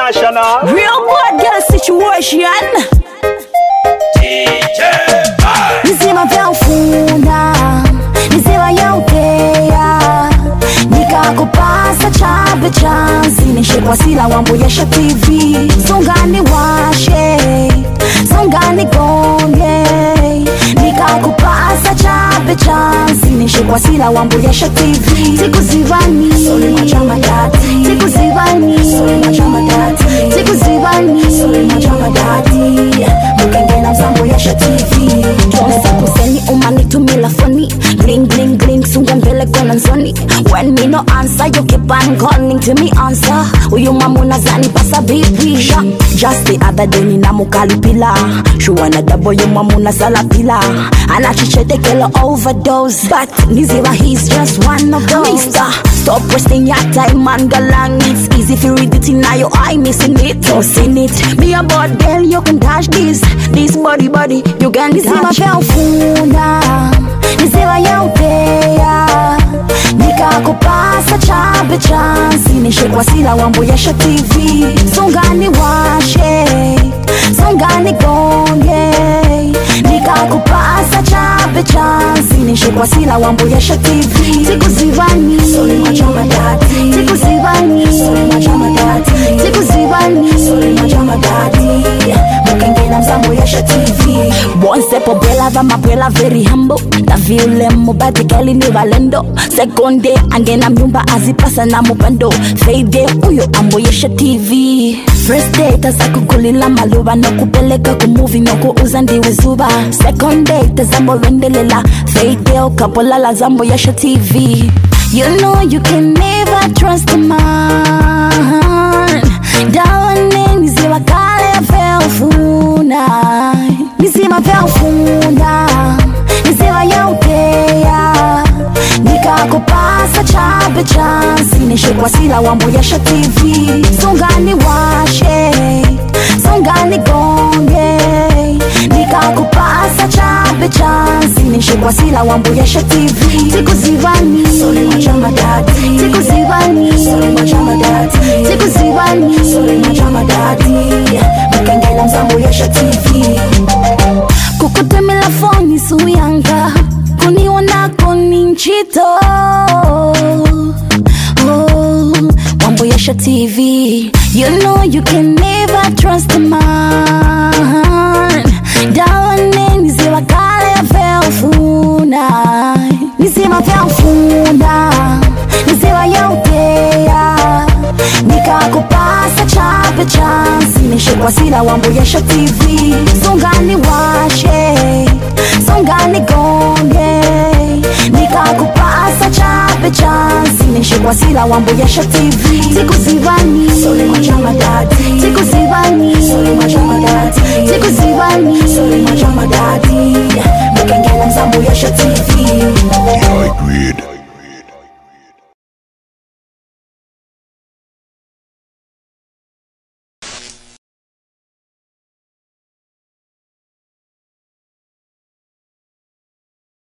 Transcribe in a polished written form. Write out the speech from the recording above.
international. Real bad girl situation. DJ Nizima vya ufuna, nizima ya ukea, nikakupasa chabe chansi, nishekwa sila wamboyesha TV. Songani washe, songani gonge, nikakupasa chabe chansi, nishekwa sila wamboyesha TV. Siku zivani, soli machama dati. Siku zivani, soli machama dati. Siku zivani, soli machama dati. Mukengena msamboyesha TV. Jonsa kuseni umani tumila funny. Gling gling gling sunga mbele kona nzoni. When me no answer you keep on calling to me answer. Uyu mamuna zani pasa bibi. Just the other day nina mukalipila. Shuwana dabo yu mamuna salapila. Anachichete kelo overdose. But niziwa he's just one of those. Mister, stop wasting your time man galang. It's easy if you read it in your eye missing it. Don't seen it. Me a bad girl you can touch this. This body you can touch. Nizima ufuna, nizima ya upea, nikakupasa chabe chansi, nishekwa sila wamboyesha TV. Songani washe, songani gonge, nikakupasa chabe chansi, nishekwa sila wamboyesha TV. Siku zivani, soli machama dati. Siku zivani, soli machama dati. Siku zivani, soli machama dati. Mukengena msamboyesha TV. One step of bella vama very humble. Na vile mubati kali ni valendo. Second day angena mnyumba azipasa na mupando. Third day uyo amboyesha TV. First day taza kukulila maluba. No kupeleka kumuvi nyoko uzandiwe zuba. Second day taza morendelela. Third day ukapolala zamboyesha TV. You know you can never trust a man. Darling niziwa kale ya ufuna. Nizima vya ufuna, nizima ya ukea, nikakupasa chabe chansi, nishekwa sila wamboyesha TV. Songani washe, songani gonge, nikakupasa chabe chansi, nishekwa sila wamboyesha TV. Siku zivani, soli machama dati. Siku zivani, soli machama dati. Siku zivani, soli machama dati. Mukengela msamboyesha TV. Kukutemela phone suyanga, kuniona koni nchito. Wamboyesha TV. You know you can never trust a man. Darling niziwa kale ya ufuna. Nizima vya ufuna, niziwa ya ukea, nikakupasa chabe chansi, nishekwa sila wamboyesha TV. Songani washe, songani gonge, nikakupasa chabe chansi, nishekwa sila wamboyesha TV. Siku zivani, soli machama dati. Siku zivani, soli machama dati. Siku zivani, soli machama dati. Mukengela msamboyesha TV. High grade.